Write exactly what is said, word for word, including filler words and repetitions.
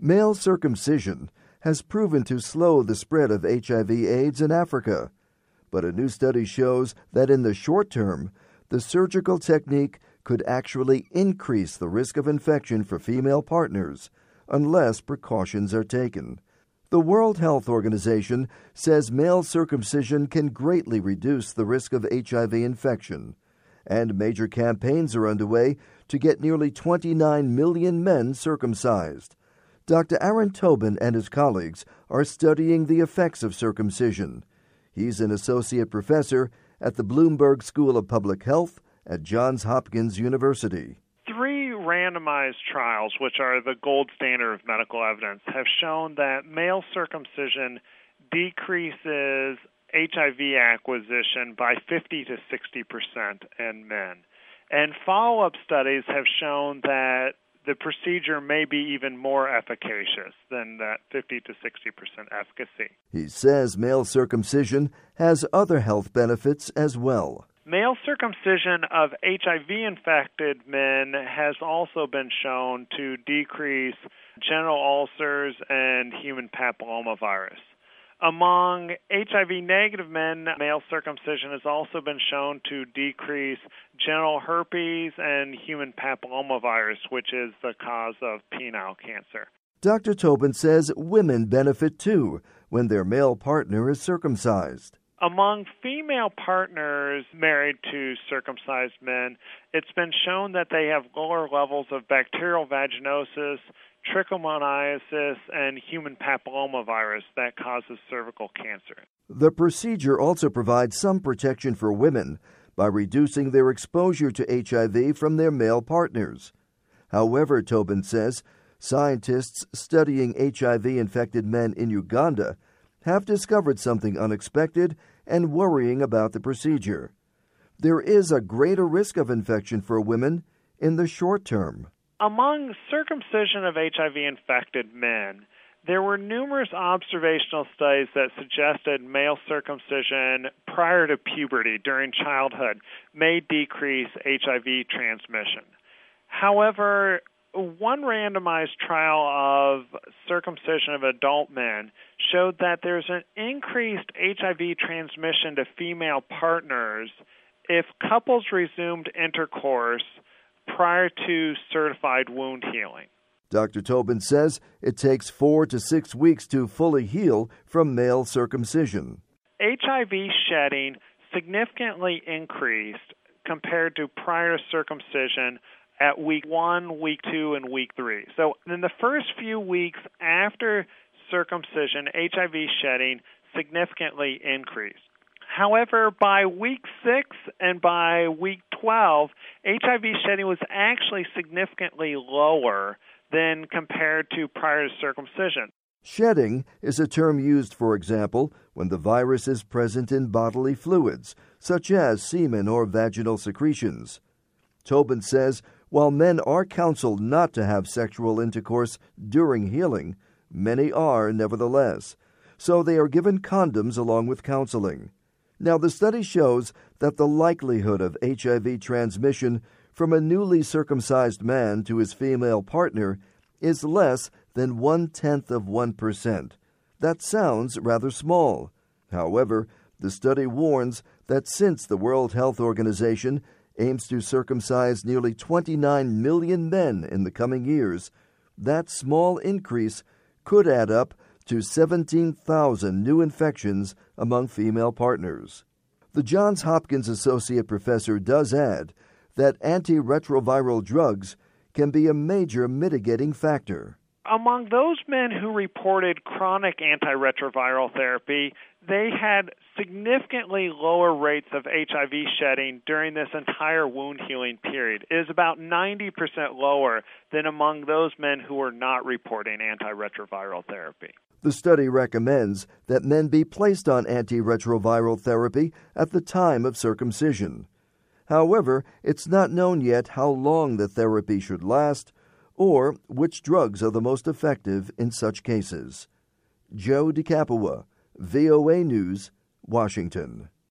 Male circumcision has proven to slow the spread of H I V AIDS in Africa, but a new study shows that in the short term, the surgical technique could actually increase the risk of infection for female partners unless precautions are taken. The World Health Organization says male circumcision can greatly reduce the risk of H I V infection, and major campaigns are underway to get nearly twenty-nine million men circumcised. Doctor Aaron Tobin and his colleagues are studying the effects of circumcision. He's an associate professor at the Bloomberg School of Public Health at Johns Hopkins University. Three randomized trials, which are the gold standard of medical evidence, have shown that male circumcision decreases H I V acquisition by fifty to sixty percent in men. And follow-up studies have shown that the procedure may be even more efficacious than that fifty to sixty percent efficacy. He says male circumcision has other health benefits as well. Male circumcision of H I V-infected men has also been shown to decrease genital ulcers and human papillomavirus. Among H I V-negative men, male circumcision has also been shown to decrease genital herpes and human papillomavirus, which is the cause of penile cancer. Doctor Tobin says women benefit too when their male partner is circumcised. Among female partners married to circumcised men, it's been shown that they have lower levels of bacterial vaginosis, trichomoniasis, and human papillomavirus that causes cervical cancer. The procedure also provides some protection for women by reducing their exposure to H I V from their male partners. However, Tobin says, scientists studying H I V-infected men in Uganda have discovered something unexpected and worrying about the procedure. There is a greater risk of infection for women in the short term. Among circumcision of H I V-infected men, there were numerous observational studies that suggested male circumcision prior to puberty during childhood may decrease H I V transmission. However, one randomized trial of circumcision of adult men showed that there's an increased H I V transmission to female partners if couples resumed intercourse prior to certified wound healing. Doctor Tobin says it takes four to six weeks to fully heal from male circumcision. H I V shedding significantly increased compared to prior circumcision at week one, week two, and week three. So in the first few weeks after circumcision, H I V shedding significantly increased. However, by week six and by week twelve, H I V shedding was actually significantly lower than compared to prior to circumcision. Shedding is a term used, for example, when the virus is present in bodily fluids, such as semen or vaginal secretions. Tobin says while men are counseled not to have sexual intercourse during healing, many are nevertheless, so they are given condoms along with counseling. Now, the study shows that the likelihood of H I V transmission from a newly circumcised man to his female partner is less than one-tenth of one percent. That sounds rather small. However, the study warns that since the World Health Organization aims to circumcise nearly twenty-nine million men in the coming years, that small increase could add up to seventeen thousand new infections among female partners. The Johns Hopkins associate professor does add that antiretroviral drugs can be a major mitigating factor. Among those men who reported chronic antiretroviral therapy, they had significantly lower rates of H I V shedding during this entire wound healing period. It is about ninety percent lower than among those men who were not reporting antiretroviral therapy. The study recommends that men be placed on antiretroviral therapy at the time of circumcision. However, it's not known yet how long the therapy should last or which drugs are the most effective in such cases. Joe DeCapua, V O A News, Washington.